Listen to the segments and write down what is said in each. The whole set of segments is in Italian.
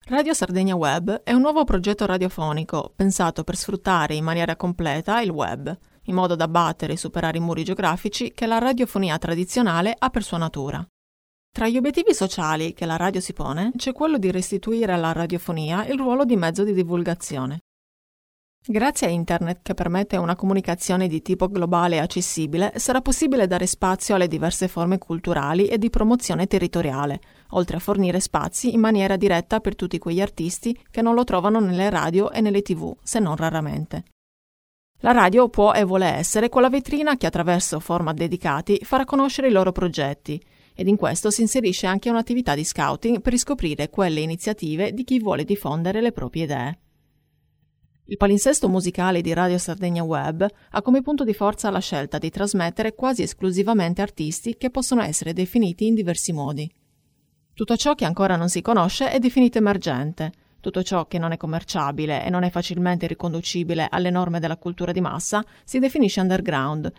Radio Sardegna Web è un nuovo progetto radiofonico pensato per sfruttare in maniera completa il web, in modo da battere e superare i muri geografici che la radiofonia tradizionale ha per sua natura. Tra gli obiettivi sociali che la radio si pone c'è quello di restituire alla radiofonia il ruolo di mezzo di divulgazione. Grazie a Internet, che permette una comunicazione di tipo globale e accessibile, sarà possibile dare spazio alle diverse forme culturali e di promozione territoriale, oltre a fornire spazi in maniera diretta per tutti quegli artisti che non lo trovano nelle radio e nelle TV, se non raramente. La radio può e vuole essere quella vetrina che attraverso format dedicati farà conoscere i loro progetti, ed in questo si inserisce anche un'attività di scouting per riscoprire quelle iniziative di chi vuole diffondere le proprie idee. Il palinsesto musicale di Radio Sardegna Web ha come punto di forza la scelta di trasmettere quasi esclusivamente artisti che possono essere definiti in diversi modi. Tutto ciò che ancora non si conosce è definito emergente, tutto ciò che non è commerciabile e non è facilmente riconducibile alle norme della cultura di massa si definisce underground.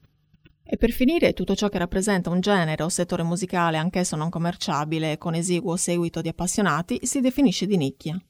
E per finire, tutto ciò che rappresenta un genere o settore musicale anch'esso non commerciabile e con esiguo seguito di appassionati si definisce di nicchia.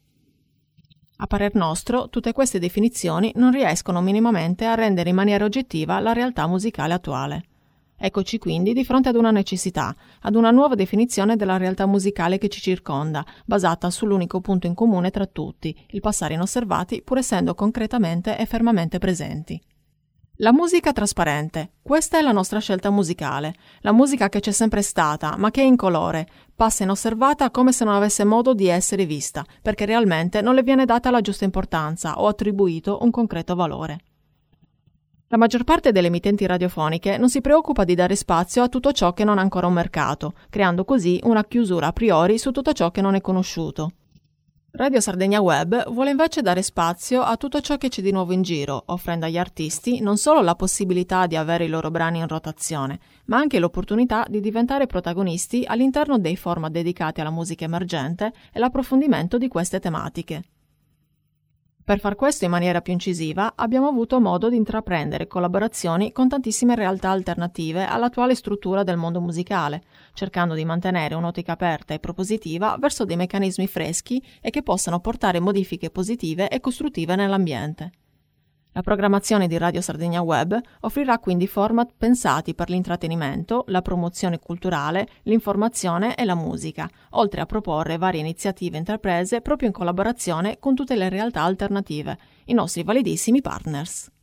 A parer nostro, tutte queste definizioni non riescono minimamente a rendere in maniera oggettiva la realtà musicale attuale. Eccoci quindi di fronte ad una necessità, ad una nuova definizione della realtà musicale che ci circonda, basata sull'unico punto in comune tra tutti, il passare inosservati pur essendo concretamente e fermamente presenti. La musica trasparente. Questa è la nostra scelta musicale. La musica che c'è sempre stata, ma che è incolore, passa inosservata come se non avesse modo di essere vista, perché realmente non le viene data la giusta importanza o attribuito un concreto valore. La maggior parte delle emittenti radiofoniche non si preoccupa di dare spazio a tutto ciò che non ha ancora un mercato, creando così una chiusura a priori su tutto ciò che non è conosciuto. Radio Sardegna Web vuole invece dare spazio a tutto ciò che c'è di nuovo in giro, offrendo agli artisti non solo la possibilità di avere i loro brani in rotazione, ma anche l'opportunità di diventare protagonisti all'interno dei format dedicati alla musica emergente e l'approfondimento di queste tematiche. Per far questo in maniera più incisiva abbiamo avuto modo di intraprendere collaborazioni con tantissime realtà alternative all'attuale struttura del mondo musicale, cercando di mantenere un'ottica aperta e propositiva verso dei meccanismi freschi e che possano portare modifiche positive e costruttive nell'ambiente. La programmazione di Radio Sardegna Web offrirà quindi format pensati per l'intrattenimento, la promozione culturale, l'informazione e la musica, oltre a proporre varie iniziative intraprese proprio in collaborazione con tutte le realtà alternative, i nostri validissimi partners.